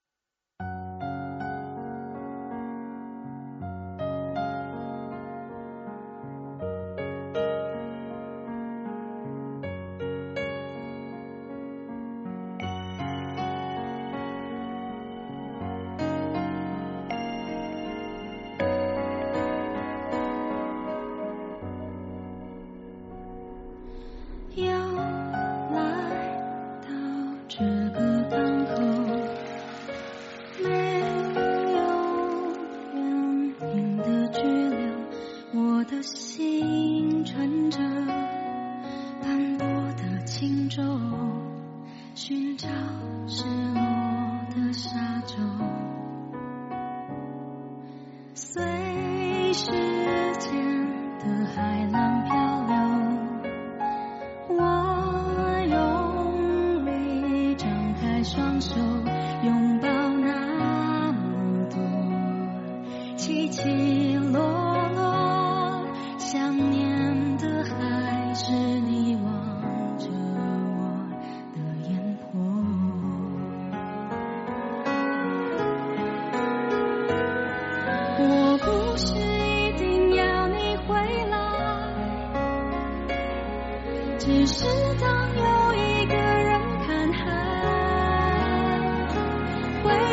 只是当有一个人看海，会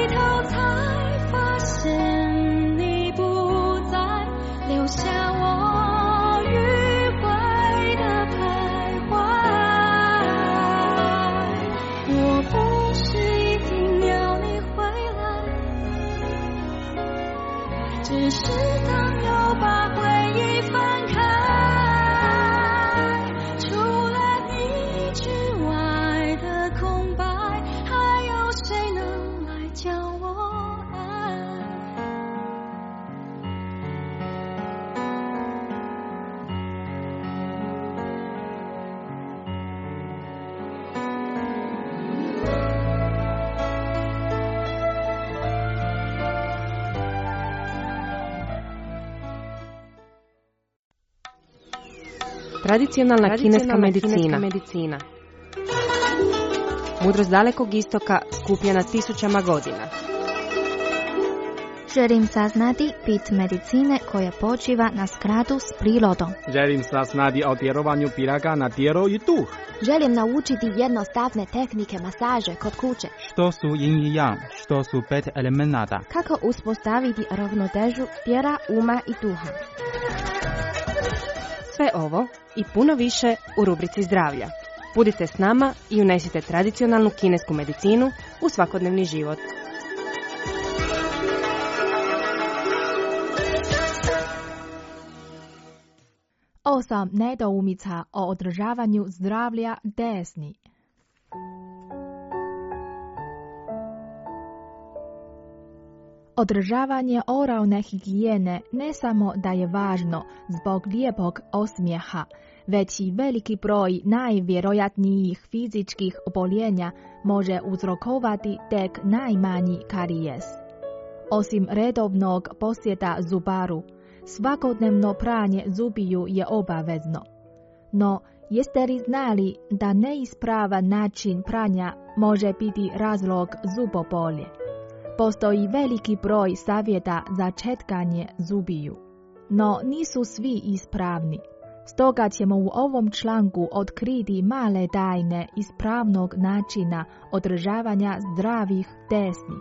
Tradicionalna kineska medicina. Mudrost dalekog istoka skupljena tisućama godina. Želim saznati bit medicine koja počiva na skladu s prirodom. Želim saznati o djelovanju piraga na tijelo i duh. Želim naučiti jednostavne tehnike masaže kod kuće. Što su yin i yang, što su 5 elemenata. Kako uspostaviti ravnotežu tijela, uma i duha. Sve ovo i puno više u rubrici zdravlja. Budite s nama i unesite tradicionalnu kinesku medicinu u svakodnevni život. Osam nedoumica o održavanju zdravlja desni. Održavanje oralne higijene ne samo da je važno zbog lijepog osmijeha, već i veliki broj najvjerojatnijih fizičkih oboljenja može uzrokovati tek najmanji karijes. Osim redovnog posjeta zubaru, svakodnevno pranje zubiju je obavezno. No, jeste li znali da neispravan način pranja može biti razlog zubobolje? Postoji veliki broj savjeta za četkanje zubiju, no nisu svi ispravni. Stoga ćemo u ovom članku otkriti male tajne ispravnog načina održavanja zdravih desni.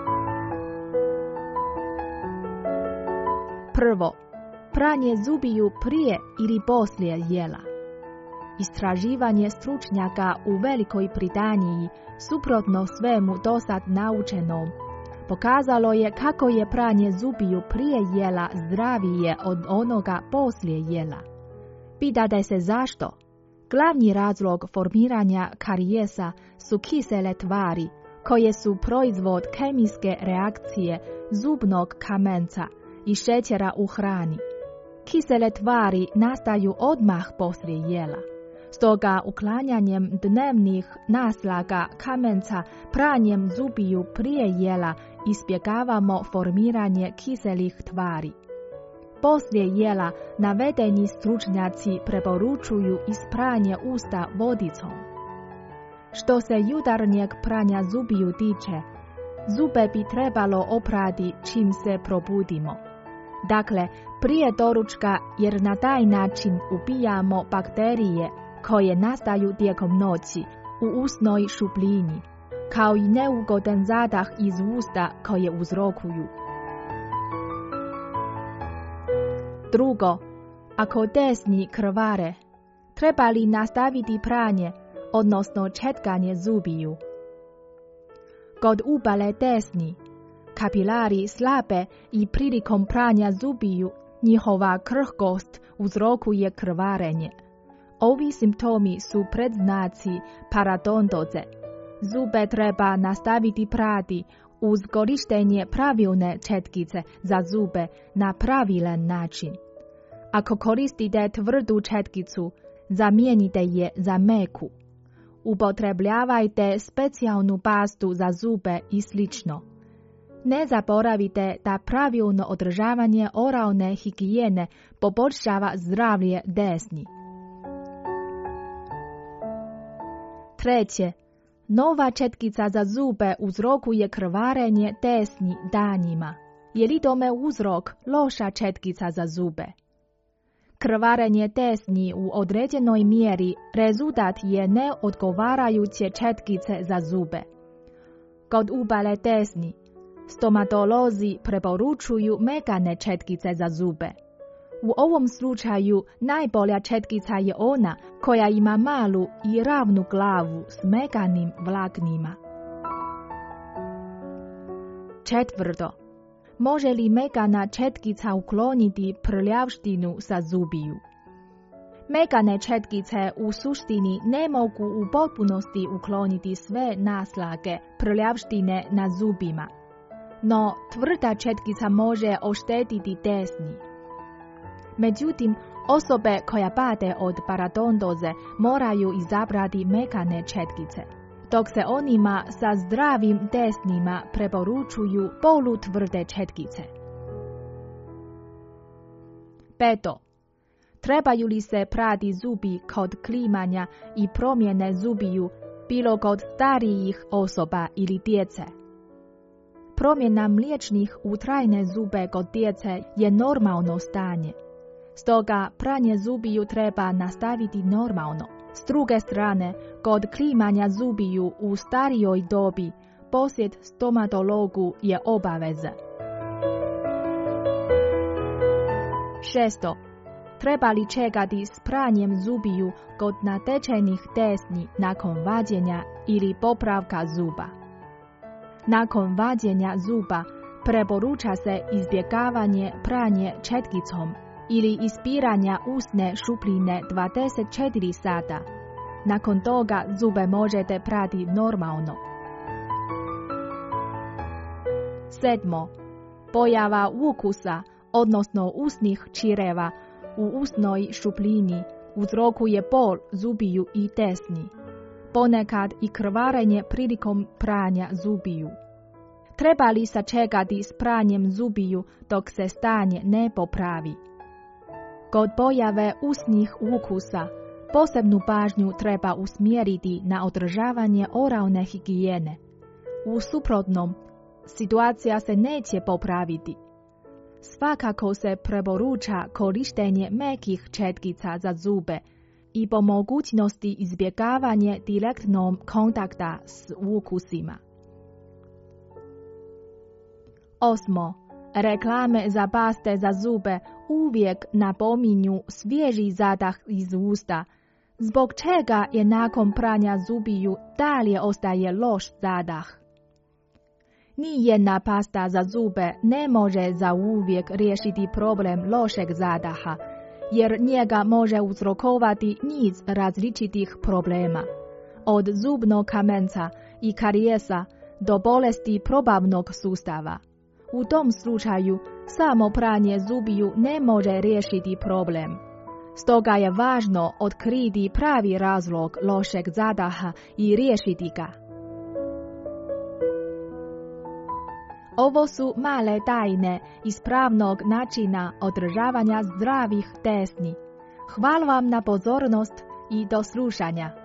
Prvo, pranje zubiju prije ili poslije jela. Istraživanje stručnjaka u Velikoj Britaniji, suprotno svemu dosad naučenom, pokazalo je kako je pranje zubiju prije jela zdravije od onoga poslije jela. Pitate se zašto? Glavni razlog formiranja karijesa su kisele tvari, koje su proizvod kemijske reakcije zubnog kamenca i šećera u hrani. Kisele tvari nastaju odmah poslije jela. Stoga uklanjanjem dnevnih naslaga kamenca pranjem zubiju prije jela izbjegavamo formiranje kiselih tvari. Poslije jela navedeni stručnjaci preporučuju ispranje usta vodicom. Što se jutarnjeg pranja zubiju tiče, zube bi trebalo oprati čim se probudimo. Dakle, prije doručka, jer na taj način ubijamo bakterije koje nastaju tijekom noći u usnoj šupljini, kao i neugodan zadah iz usta koje uzrokuju. Drugo, ako desni krvare, treba li nastaviti pranje, odnosno četkanje zubiju? Kod ubale desni, kapilari slabe i prilikom pranja zubiju njihova krhkost uzrokuje krvarenje. Ovi simptomi su predznaci parodontoze. Zube treba nastaviti prati uz korištenje pravilne četkice za zube na pravilan način. Ako koristite tvrdu četkicu, zamijenite je za meku. Upotrebljavajte specijalnu pastu za zube i slično. Ne zaboravite da pravilno održavanje oralne higijene poboljšava zdravlje desni. Treće, nova četkica za zube uzrokuje krvarenje desni danjima. Je li tome uzrok loša četkica za zube? Krvarenje desni u određenoj mjeri rezultat je neodgovarajuće četkice za zube. Kod ubale desni, stomatolozi preporučuju mekane četkice za zube. U ovom slučaju najbolja četkica je ona koja ima malu i ravnu glavu s mekanim vlaknima. Četvrto, može li mekana četkica ukloniti prljavštinu sa zubiju? Mekane četkice u suštini ne mogu u potpunosti ukloniti sve naslage prljavštine na zubima, no tvrda četkica može oštetiti desni. Međutim, osobe koja pate od parodontoze moraju izabrati mekane četkice, dok se onima sa zdravim desnima preporučuju polutvrde četkice. Peto, Trebaju li se prati zubi kod klimanja i promjene zubiju, bilo kod starijih osoba ili djece? Promjena mliječnih u trajne zube kod djece je normalno stanje. Stoga pranje zubiju treba nastaviti normalno. S druge strane, kod klimanja zubiju u starijoj dobi, posjet stomatologu je obaveza. 6. Treba li čekati s pranjem zubiju kod natečenih desni nakon vađenja ili popravka zuba? Nakon vađenja zuba preporuča se izbjegavanje pranje četkicom ili ispiranja usne šupljine 24 sata. Nakon toga zube možete prati normalno. 7. Pojava ukusa, odnosno usnih čireva u usnoj šupljini uzrokuje bol zubiju i desni. Ponekad i krvarenje prilikom pranja zubiju. Treba li sačekati s pranjem zubiju dok se stanje ne popravi? Kod pojave usnih ukusa, posebnu pažnju treba usmjeriti na održavanje oralne higijene. U suprotnom, situacija se neće popraviti. Svakako se preporuča korištenje mekih četkica za zube i po mogućnosti izbjegavanje direktnog kontakta s ukusima. 8. Reklame za paste za zube uvijek napominju svježi zadah iz usta, zbog čega je nakon pranja zubiju dalje ostaje loš zadah. Nijedna pasta za zube ne može zauvijek riješiti problem lošeg zadaha, jer njega može uzrokovati niz različitih problema, od zubnog kamenca i karijesa do bolesti probavnog sustava. U tom slučaju samo pranje zubiju ne može riješiti problem. Stoga je važno otkriti pravi razlog lošeg zadaha i riješiti ga. Ovo su male tajne ispravnog načina održavanja zdravih desni. Hvala vam na pozornost i do slušanja.